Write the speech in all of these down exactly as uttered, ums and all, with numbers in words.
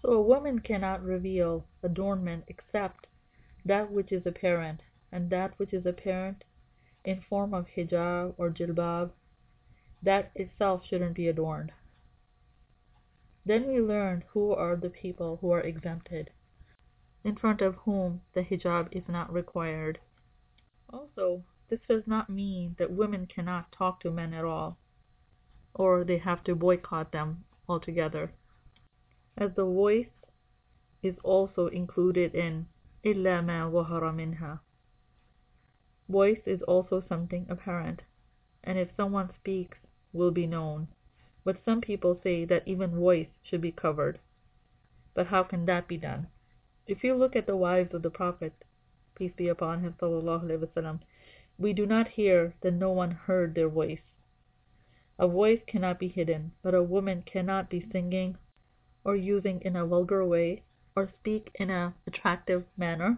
So a woman cannot reveal adornment except that which is apparent, and that which is apparent in form of hijab or jilbab, that itself shouldn't be adorned. Then we learn who are the people who are exempted, in front of whom the hijab is not required. Also, this does not mean that women cannot talk to men at all, or they have to boycott them altogether, as the voice is also included in إِلَّا مَا ظَهَرَ مِنْهَا. Voice is also something apparent, and if someone speaks, will be known. But some people say that even voice should be covered. But how can that be done? If you look at the wives of the Prophet, peace be upon him, sallallahu alaihi wasallam, we do not hear that no one heard their voice. A voice cannot be hidden, but a woman cannot be singing or using in a vulgar way or speak in an attractive manner.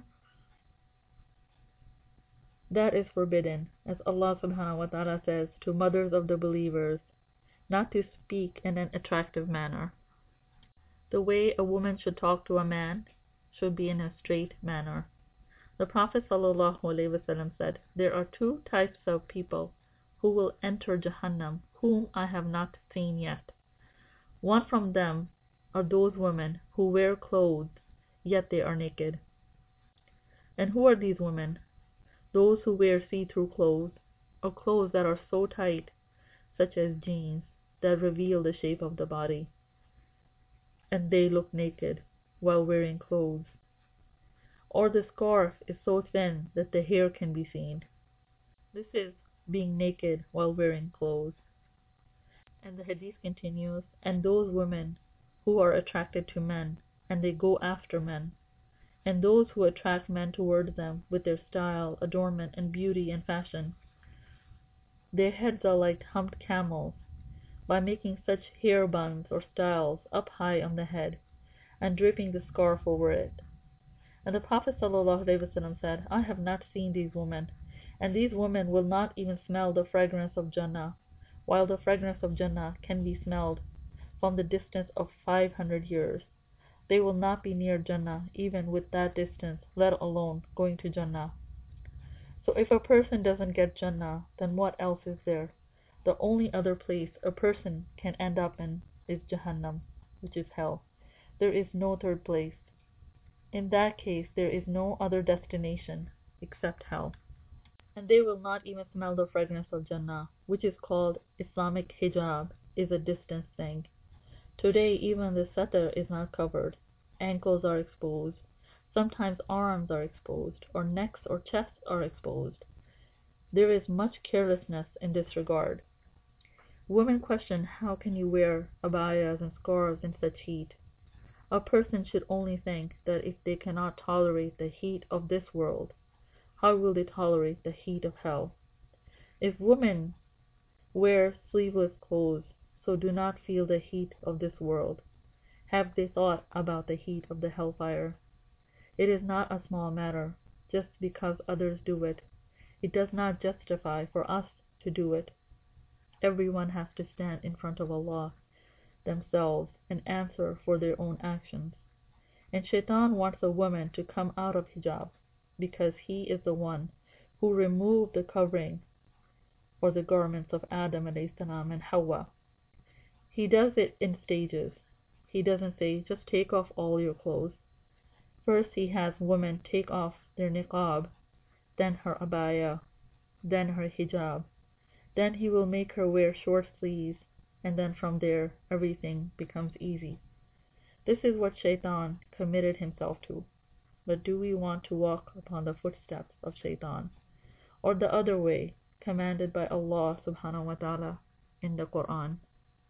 That is forbidden, as Allah subhanahu wa ta'ala says to mothers of the believers, not to speak in an attractive manner. The way a woman should talk to a man should be in a straight manner. The Prophet ﷺ said, there are two types of people who will enter Jahannam, whom I have not seen yet. One from them are those women who wear clothes, yet they are naked. And who are these women? Those who wear see-through clothes, or clothes that are so tight, such as jeans, that reveal the shape of the body, and they look naked while wearing clothes. Or the scarf is so thin that the hair can be seen. This is being naked while wearing clothes. And the hadith continues, and those women who are attracted to men, and they go after men, and those who attract men towards them with their style, adornment, and beauty and fashion. Their heads are like humped camels, by making such hair buns or styles up high on the head, and draping the scarf over it. And the Prophet ﷺ said, I have not seen these women, and these women will not even smell the fragrance of Jannah, while the fragrance of Jannah can be smelled from the distance of five hundred years. They will not be near Jannah even with that distance, let alone going to Jannah. So if a person doesn't get Jannah, then what else is there? The only other place a person can end up in is Jahannam, which is hell. There is no third place. In that case, there is no other destination except hell. And they will not even smell the fragrance of Jannah, which is called Islamic hijab, is a distance thing. Today, even the satar is not covered. Ankles are exposed. Sometimes arms are exposed, or necks or chests are exposed. There is much carelessness in this regard. Women question, how can you wear abayas and scarves in such heat? A person should only think that if they cannot tolerate the heat of this world, how will they tolerate the heat of hell? If women wear sleeveless clothes, so do not feel the heat of this world, have they thought about the heat of the hellfire? It is not a small matter. Just because others do it, it does not justify for us to do it. Everyone has to stand in front of Allah themselves and answer for their own actions. And Shaitan wants a woman to come out of hijab, because he is the one who removed the covering or the garments of Adam alayhi salam and Hawa. He does it in stages. He doesn't say, just take off all your clothes. First he has women take off their niqab, then her abaya, then her hijab. Then he will make her wear short sleeves, and then from there everything becomes easy. This is what Shaitan committed himself to. But do we want to walk upon the footsteps of Shaitan, or the other way commanded by Allah subhanahu wa ta'ala in the Quran?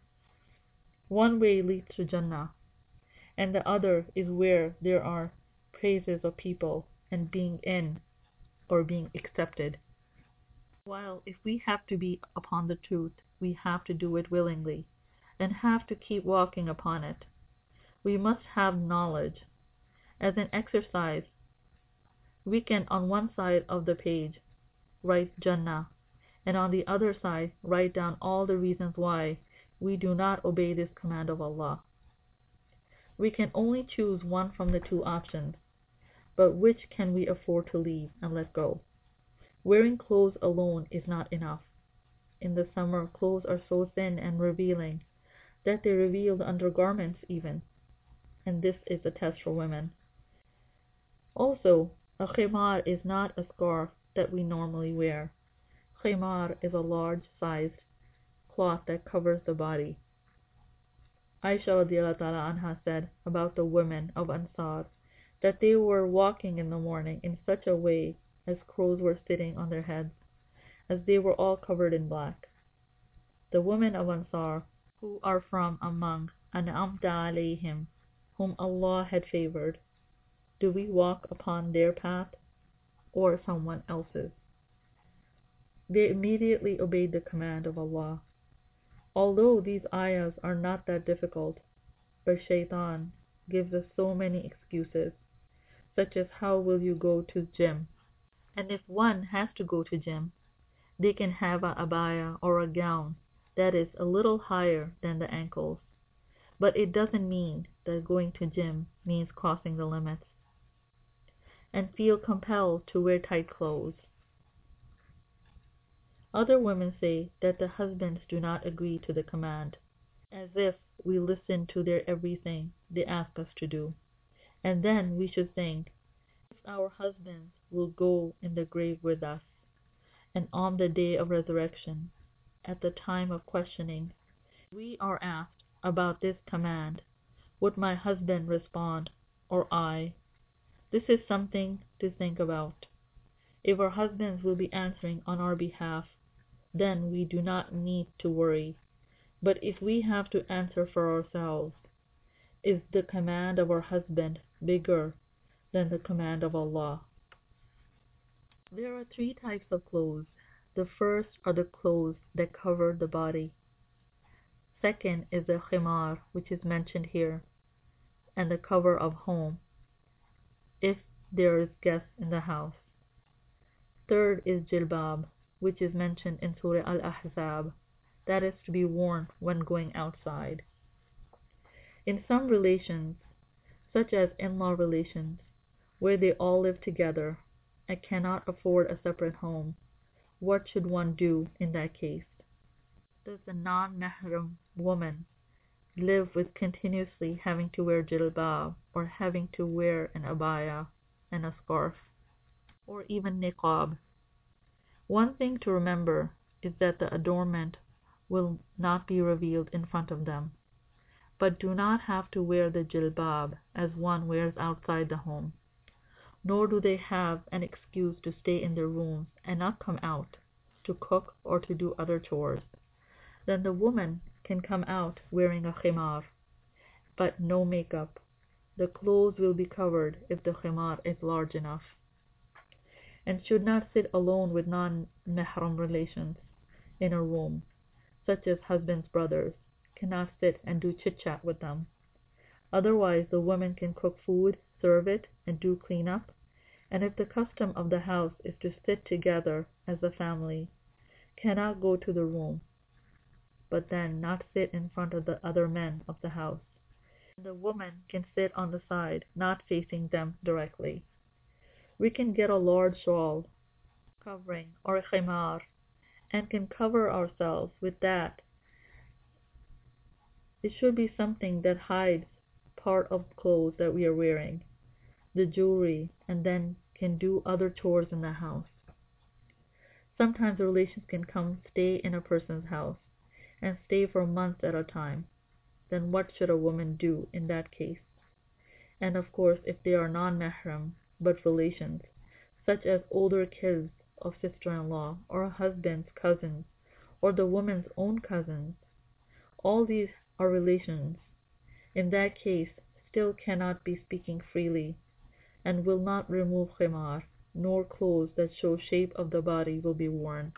One way leads to Jannah, and the other is where there are praises of people and being in or being accepted. While if we have to be upon the truth, we have to do it willingly and have to keep walking upon it. We must have knowledge. As an exercise, we can on one side of the page write Jannah, and on the other side write down all the reasons why we do not obey this command of Allah. We can only choose one from the two options, but which can we afford to leave and let go? Wearing clothes alone is not enough. In the summer, clothes are so thin and revealing that they reveal the undergarments even, and this is a test for women. Also, a khimar is not a scarf that we normally wear. Khimar is a large-sized cloth that covers the body. Aisha radiallahu ta'ala anha said about the women of Ansar that they were walking in the morning in such a way as crows were sitting on their heads, as they were all covered in black. The women of Ansar, who are from among An'amta alayhim, whom Allah had favored, do we walk upon their path or someone else's? They immediately obeyed the command of Allah. Although these ayahs are not that difficult, but Shaitan gives us so many excuses, such as how will you go to gym? And if one has to go to gym, they can have a abaya or a gown that is a little higher than the ankles. But it doesn't mean that going to gym means crossing the limits. And feel compelled to wear tight clothes. Other women say that the husbands do not agree to the command, as if we listen to their everything they ask us to do. And then we should think, if our husbands will go in the grave with us, and on the day of resurrection, at the time of questioning, we are asked about this command, would my husband respond, or I? This is something to think about. If our husbands will be answering on our behalf, then we do not need to worry. But if we have to answer for ourselves, is the command of our husband bigger than the command of Allah? There are three types of clothes. The first are the clothes that cover the body. Second is the khimar, which is mentioned here, and the cover of home, if there is guests in the house. Third is jilbab, which is mentioned in Surah Al-Ahzab, that is to be worn when going outside. In some relations, such as in-law relations, where they all live together and cannot afford a separate home, what should one do in that case? Does the non-mahram woman live with continuously having to wear jilbab, or having to wear an abaya and a scarf, or even niqab? One thing to remember is that the adornment will not be revealed in front of them, but do not have to wear the jilbab as one wears outside the home, nor do they have an excuse to stay in their rooms and not come out to cook or to do other chores. Then the woman can come out wearing a khimar, but no makeup. The clothes will be covered if the khimar is large enough, and should not sit alone with non-mahram relations in a room, such as husband's brothers, cannot sit and do chit-chat with them. Otherwise, the woman can cook food, serve it, and do clean-up, and if the custom of the house is to sit together as a family, cannot go to the room, but then not sit in front of the other men of the house. The woman can sit on the side, not facing them directly. We can get a large shawl covering or a khimar, and can cover ourselves with that. It should be something that hides part of clothes that we are wearing, the jewelry, and then can do other chores in the house. Sometimes relations can come stay in a person's house and stay for months at a time. Then what should a woman do in that case? And of course, if they are non-mahram but relations, such as older kids of sister-in-law, or husband's cousins, or the woman's own cousins, all these are relations. In that case, still cannot be speaking freely, and will not remove khimar, nor clothes that show shape of the body will be worn.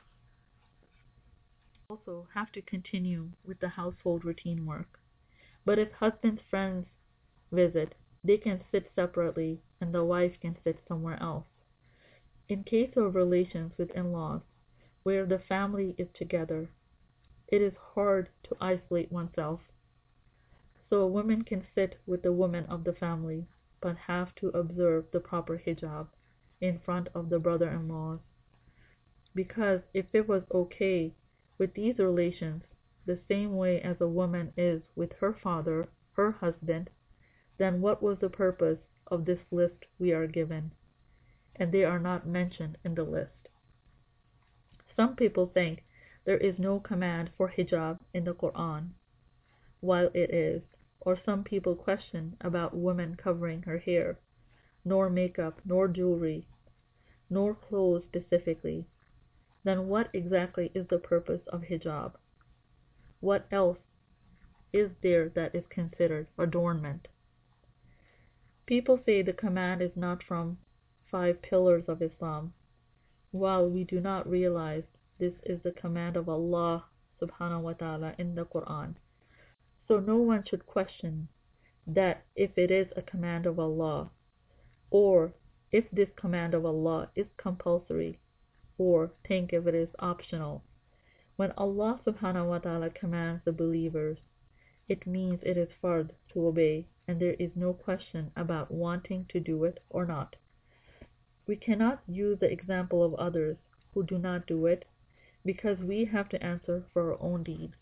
Also have to continue with the household routine work. But if husband's friends visit, they can sit separately and the wife can sit somewhere else. In case of relations with in-laws, where the family is together, it is hard to isolate oneself. So a woman can sit with the women of the family, but have to observe the proper hijab in front of the brother-in-laws. Because if it was okay with these relations, the same way as a woman is with her father, her husband, then what was the purpose of this list we are given? And they are not mentioned in the list. Some people think there is no command for hijab in the Quran, while it is, or some people question about women covering her hair, nor makeup, nor jewelry, nor clothes specifically. Then what exactly is the purpose of hijab? What else is there that is considered adornment? People say the command is not from five pillars of Islam, while we do not realize this is the command of Allah subhanahu wa ta'ala in the Quran. So no one should question that if it is a command of Allah, or if this command of Allah is compulsory, or think if it is optional. When Allah subhanahu wa ta'ala commands the believers, it means it is fard to obey, and there is no question about wanting to do it or not. We cannot use the example of others who do not do it, because we have to answer for our own deeds.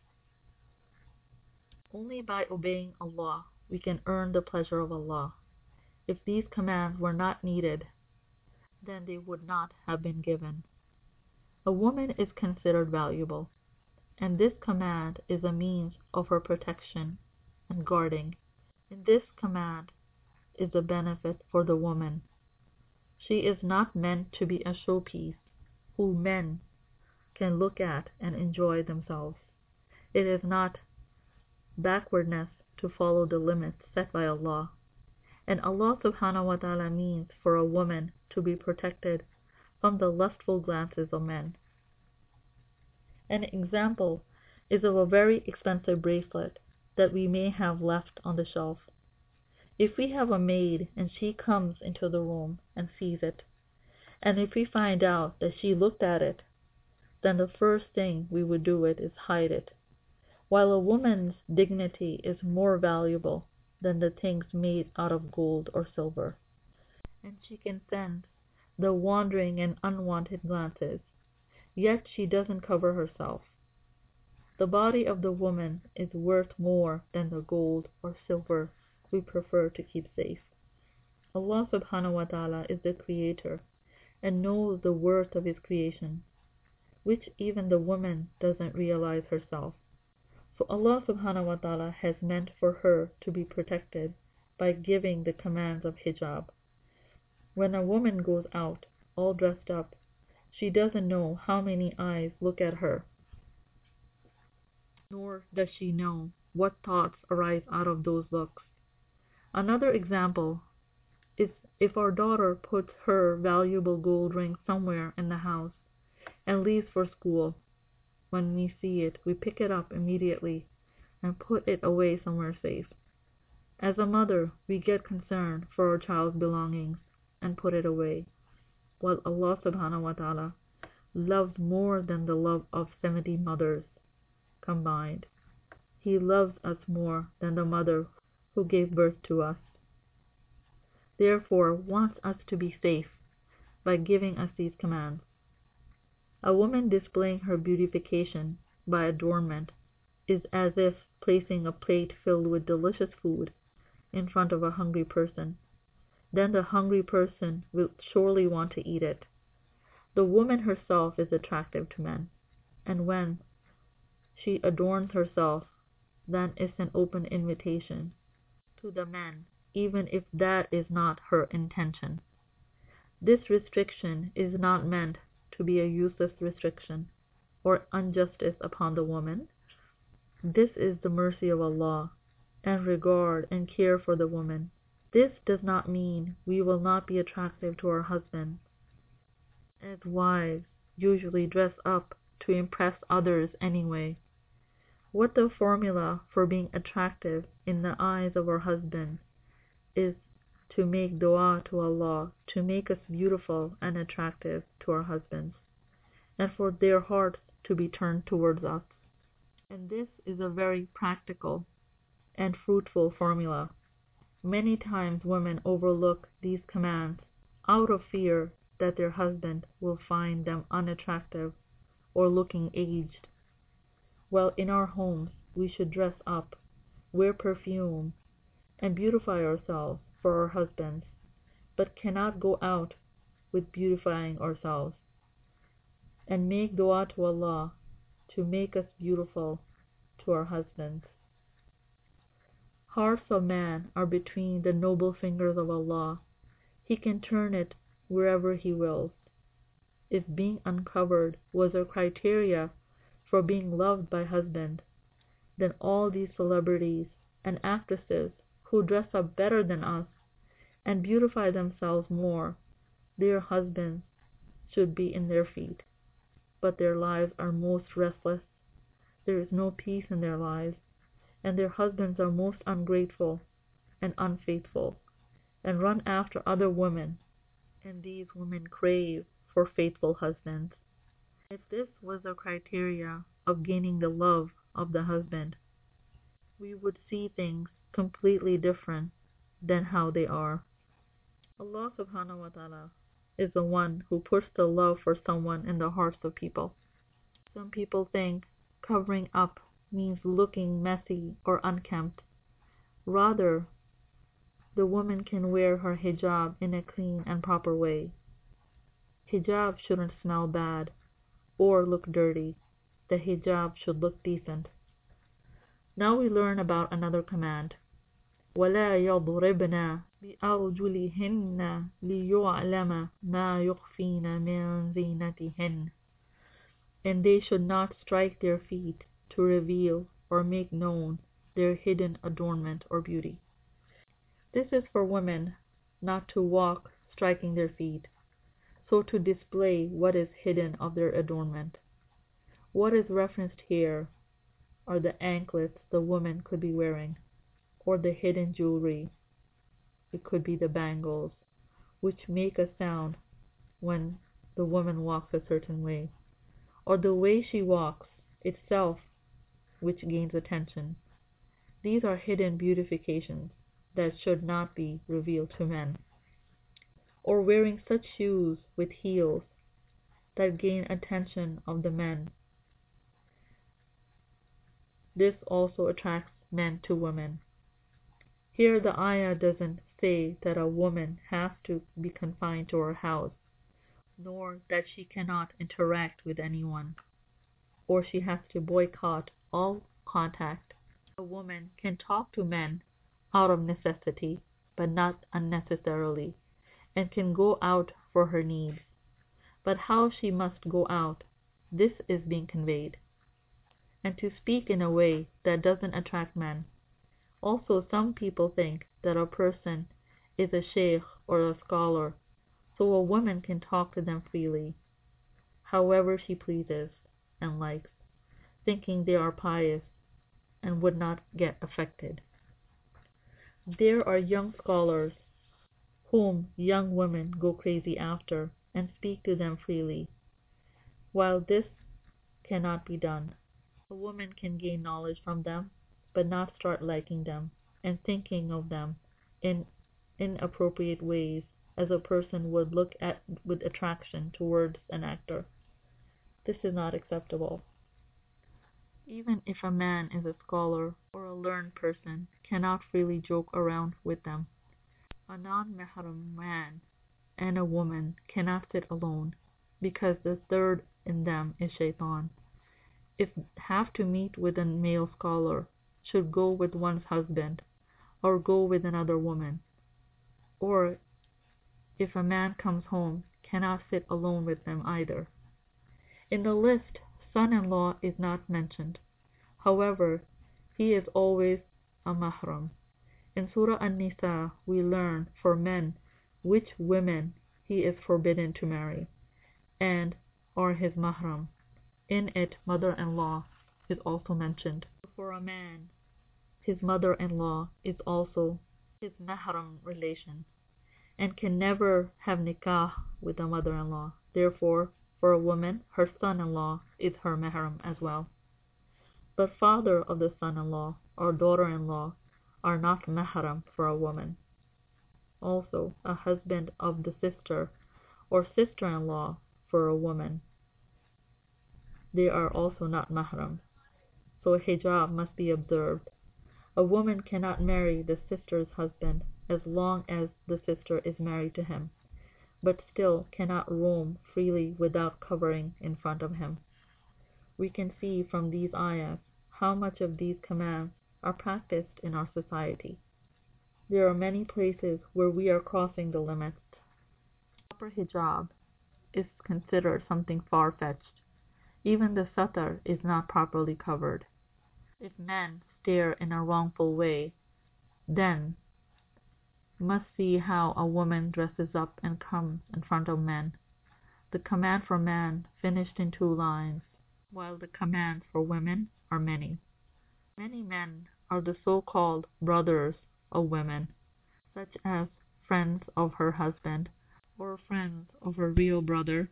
Only by obeying Allah we can earn the pleasure of Allah. If these commands were not needed, then they would not have been given. A woman is considered valuable, and this command is a means of her protection and guarding. In this command is a benefit for the woman. She is not meant to be a showpiece who men can look at and enjoy themselves. It is not backwardness to follow the limits set by Allah. And Allah subhanahu wa ta'ala means for a woman to be protected from the lustful glances of men. An example is of a very expensive bracelet that we may have left on the shelf. If we have a maid and she comes into the room and sees it, and if we find out that she looked at it, then the first thing we would do it is hide it. While a woman's dignity is more valuable than the things made out of gold or silver, and she can send the wandering and unwanted glances, yet she doesn't cover herself. The body of the woman is worth more than the gold or silver we prefer to keep safe. Allah subhanahu wa ta'ala is the creator and knows the worth of his creation, which even the woman doesn't realize herself. So Allah subhanahu wa ta'ala has meant for her to be protected by giving the commands of hijab. When a woman goes out all dressed up, she doesn't know how many eyes look at her, nor does she know what thoughts arise out of those looks. Another example is if our daughter puts her valuable gold ring somewhere in the house and leaves for school. When we see it, we pick it up immediately and put it away somewhere safe. As a mother, we get concerned for our child's belongings and put it away, while Allah subhanahu wa ta'ala loves more than the love of seventy mothers combined. He loves us more than the mother who gave birth to us. Therefore, wants us to be safe by giving us these commands. A woman displaying her beautification by adornment is as if placing a plate filled with delicious food in front of a hungry person. Then the hungry person will surely want to eat it. The woman herself is attractive to men, and when she adorns herself, then it's an open invitation to the men, even if that is not her intention. This restriction is not meant to be a useless restriction or injustice upon the woman. This is the mercy of Allah and regard and care for the woman. This does not mean we will not be attractive to our husbands, as wives usually dress up to impress others anyway. What the formula for being attractive in the eyes of our husbands is to make dua to Allah to make us beautiful and attractive to our husbands, and for their hearts to be turned towards us. And this is a very practical and fruitful formula. Many times women overlook these commands out of fear that their husband will find them unattractive or looking aged. While in our homes we should dress up, wear perfume, and beautify ourselves for our husbands, but cannot go out with beautifying ourselves, and make dua to Allah to make us beautiful to our husbands. Hearts of man are between the noble fingers of Allah. He can turn it wherever He wills. If being uncovered was a criteria for being loved by husband, then all these celebrities and actresses who dress up better than us and beautify themselves more, their husbands should be in their feet. But their lives are most restless, there is no peace in their lives, and their husbands are most ungrateful and unfaithful, and run after other women, and these women crave for faithful husbands. If this was a criteria of gaining the love of the husband, we would see things completely different than how they are. Allah subhanahu wa ta'ala is the one who puts the love for someone in the hearts of people. Some people think covering up means looking messy or unkempt. Rather, the woman can wear her hijab in a clean and proper way. Hijab shouldn't smell bad or look dirty. The hijab should look decent. Now we learn about another command. وَلَا يَضْرِبْنَ بِأَرْجُلِهِنَّ لِيُعْلَمَ مَا يُخْفِينَ مِنْ زِينَتِهِنَّ. And they should not strike their feet to reveal or make known their hidden adornment or beauty. This is for women not to walk striking their feet, so to display what is hidden of their adornment. What is referenced here are the anklets the woman could be wearing, or the hidden jewelry. It could be the bangles, which make a sound when the woman walks a certain way, or the way she walks itself, which gains attention. These are hidden beautifications that should not be revealed to men. Or wearing such shoes with heels that gain attention of the men. This also attracts men to women. Here the ayah doesn't say that a woman has to be confined to her house, nor that she cannot interact with anyone, or she has to boycott all contact. A woman can talk to men out of necessity, but not unnecessarily, and can go out for her needs. But how she must go out, this is being conveyed. And to speak in a way that doesn't attract men. Also, some people think that a person is a sheikh or a scholar, so a woman can talk to them freely, however she pleases and likes, thinking they are pious and would not get affected. There are young scholars whom young women go crazy after and speak to them freely. While this cannot be done, a woman can gain knowledge from them, but not start liking them and thinking of them in inappropriate ways as a person would look at with attraction towards an actor. This is not acceptable. Even if a man is a scholar or a learned person, cannot freely joke around with them. A non-mahram man and a woman cannot sit alone, because the third in them is shaitan. If have to meet with a male scholar, should go with one's husband, or go with another woman. Or if a man comes home, cannot sit alone with them either. In the list, son-in-law is not mentioned. However, he is always a mahram. In Surah An-Nisa, we learn for men which women he is forbidden to marry, and are his mahram. In it, mother-in-law is also mentioned. For a man, his mother-in-law is also his mahram relation, and can never have nikah with a mother-in-law. Therefore, for a woman, her son-in-law is her mahram as well. But father of the son-in-law or daughter-in-law are not mahram for a woman. Also, a husband of the sister or sister-in-law for a woman, they are also not mahram. So a hijab must be observed. A woman cannot marry the sister's husband as long as the sister is married to him, but still cannot roam freely without covering in front of him. We can see from these ayahs how much of these commands are practiced in our society. There are many places where we are crossing the limits. Proper hijab is considered something far-fetched. Even the satar is not properly covered. If men stare in a wrongful way, then must see how a woman dresses up and comes in front of men. The command for man finished in two lines, while the commands for women are many. Many men are the so-called brothers of women, such as friends of her husband, or friends of her real brother,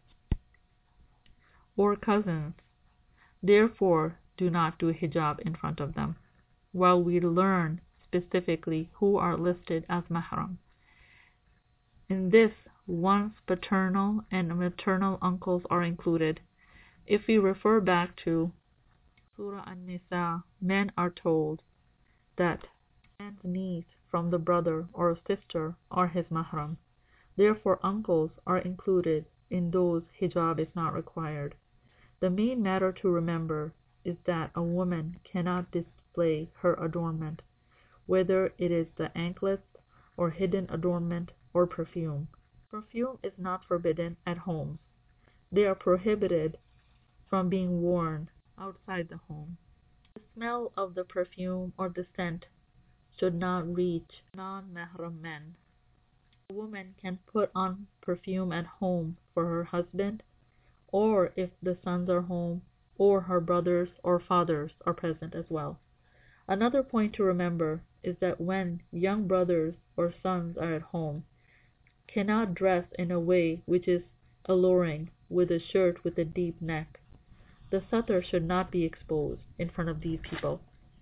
or cousins. Therefore, do not do hijab in front of them, while we learn specifically who are listed as mahram. In this, one's paternal and maternal uncles are included. If we refer back to Surah An-Nisa, men are told that man's niece from the brother or sister are his mahram. Therefore, uncles are included in those hijab is not required. The main matter to remember is that a woman cannot display her adornment, whether it is the anklets or hidden adornment or perfume. Perfume is not forbidden at homes. They are prohibited from being worn outside the home. The smell of the perfume or the scent should not reach non-mahram men. A woman can put on perfume at home for her husband, or if the sons are home, or her brothers or fathers are present as well. Another point to remember is that when young brothers or sons are at home, cannot dress in a way which is alluring with a shirt with a deep neck. The satar should not be exposed in front of these people.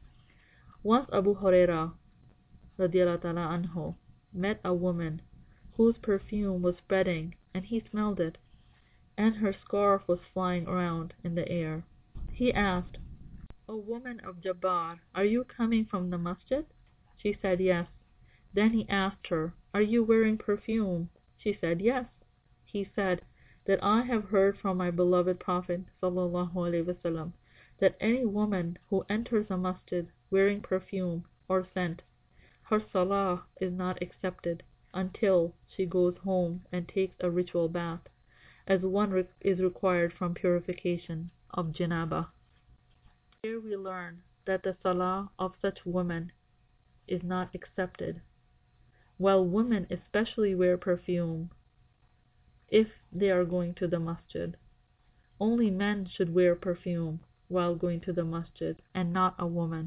Once Abu Hurairah radiallahu ta'ala anhu met a woman whose perfume was spreading and he smelled it, and her scarf was flying around in the air. He asked, "O woman of Jabbar, are you coming from the masjid?" She said yes. Then he asked her, "Are you wearing perfume?" She said yes. He said, "That I have heard from my beloved Prophet sallallahu alaihi wasallam that any woman who enters a masjid wearing perfume or scent, her salah is not accepted until she goes home and takes a ritual bath, as one re- is required from purification of janaba." Here we learn that the salah of such women is not accepted, while women especially wear perfume if they are going to the masjid. Only men should wear perfume while going to the masjid, and not a woman.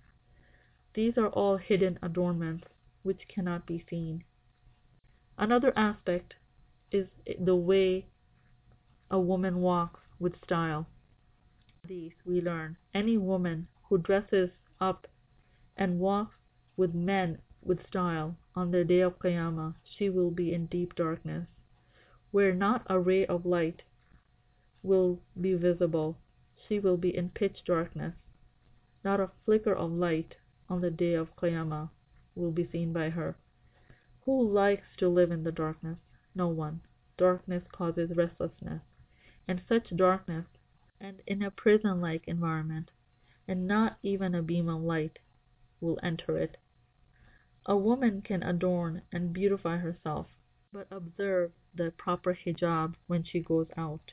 These are all hidden adornments which cannot be seen. Another aspect is the way a woman walks with style. These we learn any woman who dresses up and walks with men with style on the day of Qiyamah, she will be in deep darkness, where not a ray of light will be visible. She will be in pitch darkness. Not a flicker of light on the day of Qiyamah will be seen by her. Who likes to live in the darkness? No one. Darkness causes restlessness, and such darkness, and in a prison-like environment, and not even a beam of light will enter it. A woman can adorn and beautify herself, but observe the proper hijab when she goes out.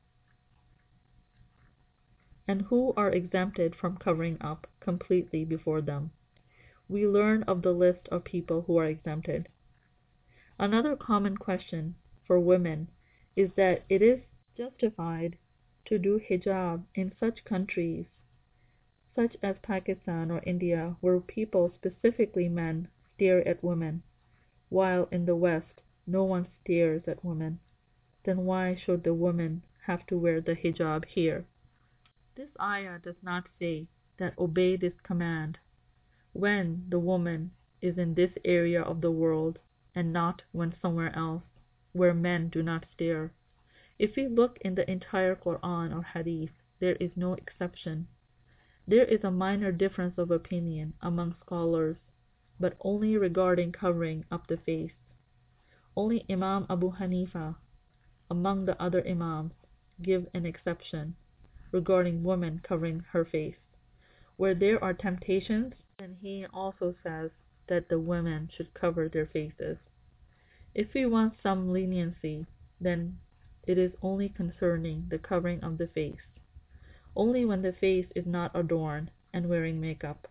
And who are exempted from covering up completely before them? We learn of the list of people who are exempted. Another common question for women is that it is justified to do hijab in such countries such as Pakistan or India, where people, specifically men, stare at women, while in the West no one stares at women. Then why should the woman have to wear the hijab here? This ayah does not say that obey this command, when the woman is in this area of the world and not when somewhere else, where men do not stare. If we look in the entire Quran or Hadith, there is no exception. There is a minor difference of opinion among scholars, but only regarding covering up the face. Only Imam Abu Hanifa, among the other Imams, give an exception regarding woman covering her face. Where there are temptations, then he also says that the women should cover their faces. If we want some leniency, then it is only concerning the covering of the face, only when the face is not adorned and wearing makeup.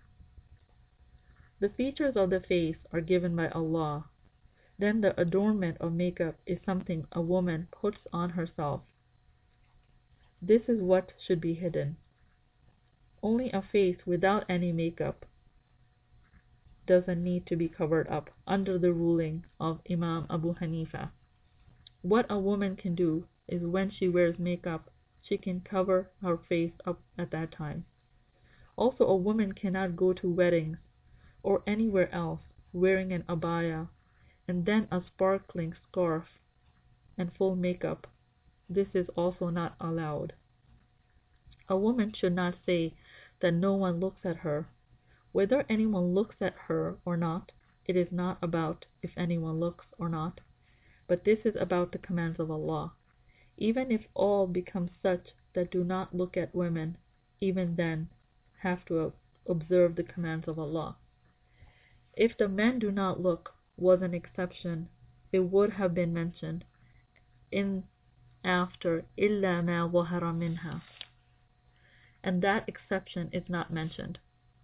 The features of the face are given by Allah. Then the adornment of makeup is something a woman puts on herself. This is what should be hidden. Only a face without any makeup doesn't need to be covered up under the ruling of Imam Abu Hanifa. What a woman can do is when she wears makeup, she can cover her face up at that time. Also, a woman cannot go to weddings or anywhere else wearing an abaya and then a sparkling scarf and full makeup. This is also not allowed. A woman should not say that no one looks at her. Whether anyone looks at her or not, it is not about if anyone looks or not, but this is about the commands of Allah. Even if all become such that do not look at women, even then have to observe the commands of Allah. If the men do not look was an exception, it would have been mentioned in after إِلَّا مَا ظَهَرَ مِنْهَا, and that exception is not mentioned.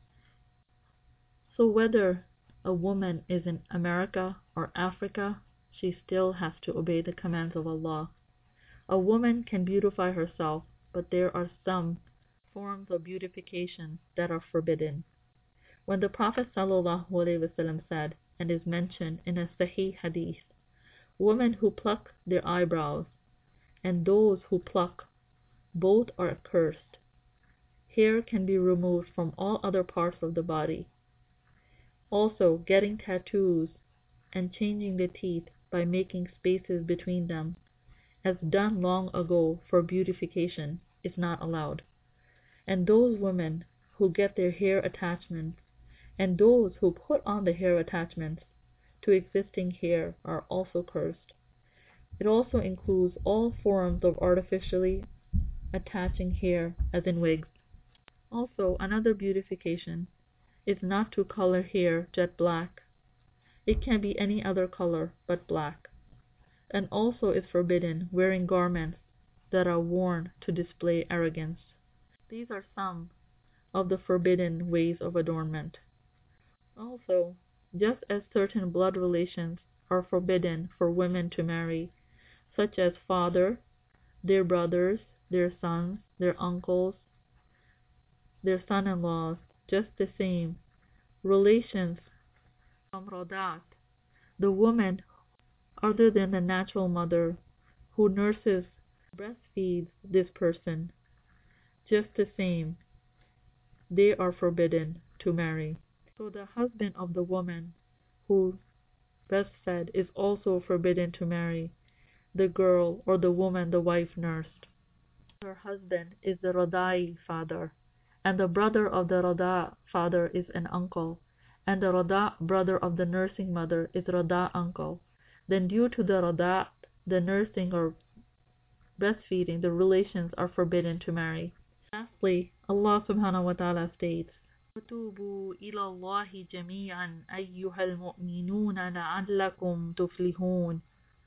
So whether a woman is in America or Africa, she still has to obey the commands of Allah. A woman can beautify herself, but there are some forms of beautification that are forbidden. When the Prophet ﷺ said, and is mentioned in a Sahih Hadith, women who pluck their eyebrows and those who pluck both are accursed. Hair can be removed from all other parts of the body. Also, getting tattoos and changing the teeth by making spaces between them, as done long ago for beautification, is not allowed. And those women who get their hair attachments and those who put on the hair attachments to existing hair are also cursed. It also includes all forms of artificially attaching hair, as in wigs. Also, another beautification is not to color hair jet black. It can be any other color but black. And also is forbidden wearing garments that are worn to display arrogance. These are some of the forbidden ways of adornment. Also, just as certain blood relations are forbidden for women to marry, such as father, their brothers, their sons, their uncles, their son-in-laws, just the same, relations from Radat, the woman other than the natural mother who nurses, breastfeeds this person, just the same, they are forbidden to marry. So the husband of the woman who breastfed is also forbidden to marry the girl or the woman the wife nursed. Her husband is the Radai father, and the brother of the Rada father is an uncle, and the Rada brother of the nursing mother is Rada uncle. Then due to the Rada, the nursing or breastfeeding, the relations are forbidden to marry. Lastly, Allah subhanahu wa ta'ala states, وَتُوبُوا إِلَى اللَّهِ جَمِيعًا أَيُّهَا الْمُؤْمِنُونَ لَعَلَّكُمْ تُفْلِحُونَ.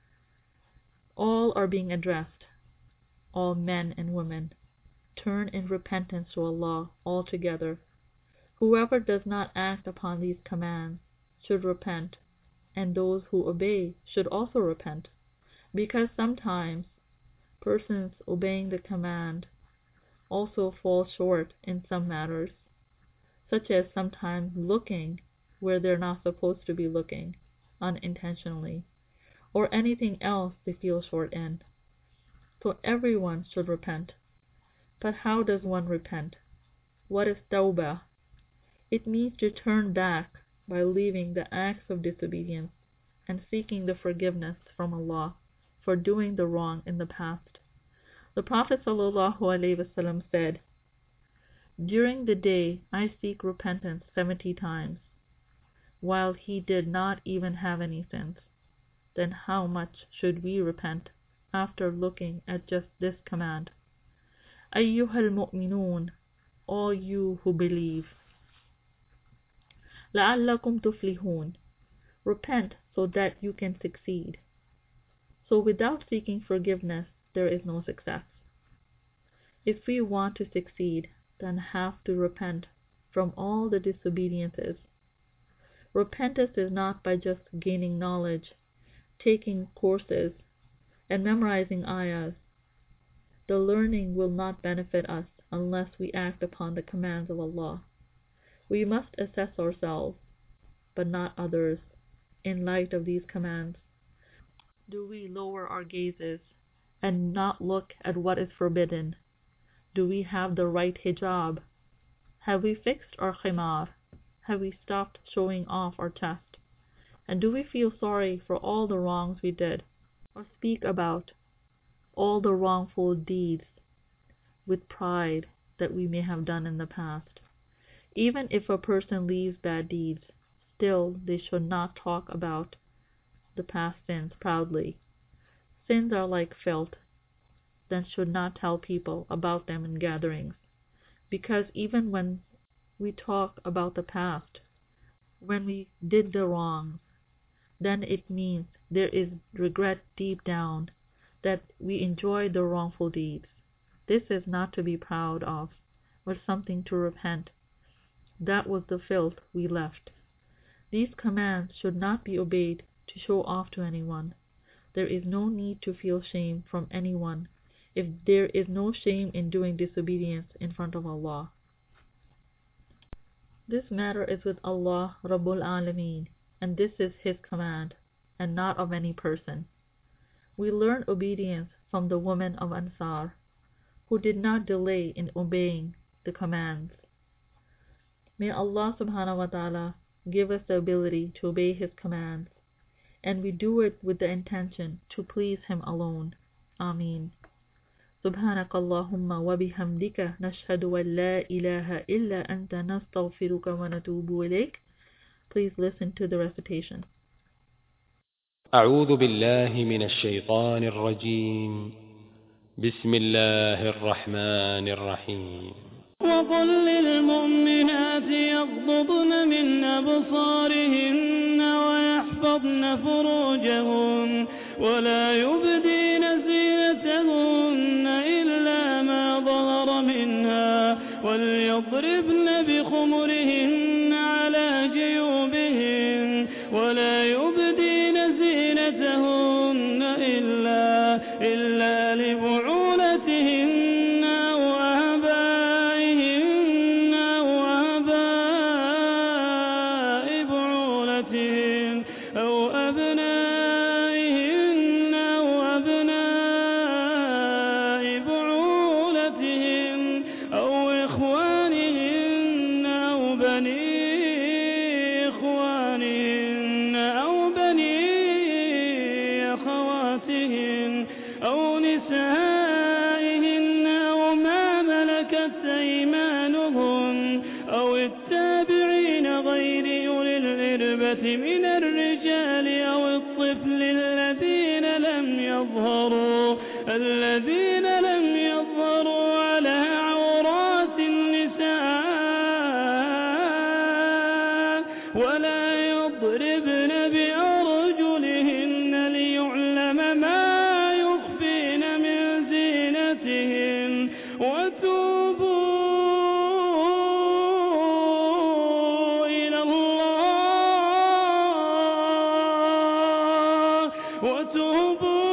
All are being addressed, all men and women. Turn in repentance to Allah altogether. Whoever does not act upon these commands should repent, and those who obey should also repent, because sometimes persons obeying the command also fall short in some matters, such as sometimes looking where they're not supposed to be looking unintentionally, or anything else they feel short in. So everyone should repent. But how does one repent? What is tawbah? It means to turn back by leaving the acts of disobedience and seeking the forgiveness from Allah for doing the wrong in the past. The Prophet ﷺ said, "During the day I seek repentance seventy times, while he did not even have any sins. Then how much should we repent after looking at just this command? Ayyuhal mu'minun, all you who believe. La'allakum tuflihun, repent so that you can succeed." So without seeking forgiveness, there is no success. If we want to succeed, then have to repent from all the disobediences. Repentance is not by just gaining knowledge, taking courses, and memorizing ayahs. The learning will not benefit us unless we act upon the commands of Allah. We must assess ourselves, but not others, in light of these commands. Do we lower our gazes and not look at what is forbidden? Do we have the right hijab? Have we fixed our khimar? Have we stopped showing off our chest? And do we feel sorry for all the wrongs we did, or speak about all the wrongful deeds with pride that we may have done in the past? Even if a person leaves bad deeds, still they should not talk about the past sins proudly. Sins are like filth, then should not tell people about them in gatherings, because even when we talk about the past, when we did the wrongs, then it means there is regret deep down that we enjoyed the wrongful deeds. This is not to be proud of, or something to repent. That was the filth we left. These commands should not be obeyed to show off to anyone. There is no need to feel shame from anyone if there is no shame in doing disobedience in front of Allah. This matter is with Allah Rabbul Alameen, and this is His command, and not of any person. We learn obedience from the women of Ansar, who did not delay in obeying the commands. May Allah subhanahu wa ta'ala give us the ability to obey His commands, and we do it with the intention to please Him alone. Ameen. سبحانك اللهم وبحمدك نشهد أن لا إله إلا أنت نستغفرك ونتوب إليك. Please listen to the recitation. أعوذ بالله من الشيطان الرجيم. بسم الله الرحمن الرحيم. وقل للمؤمنات يغضضن من أبصارهن ويحفظن فروجهن ولا يبدين زينتهن إلا ما ظهر منها وليضربن بخمرهن على جيوبهن ولا يبدين زينتهن إلا إلا لبعولتهن وآبائهن وآباء بعولتهن أو أبنائهن وأبناء بعولتهن أو إخوانهن أو بني إخوانهن أو بني أخواتهن أو نسائهن أو ما ملكت أيمانهن أو التابعين غير أولي الإربة من الرجال أو الطفل الذين لم يظهروا الذين لم يظهروا على عورات النساء ولا يضربن بأرجلهن ليعلم ما يخفين من زينتهن وتوبوا إلى الله وتوبوا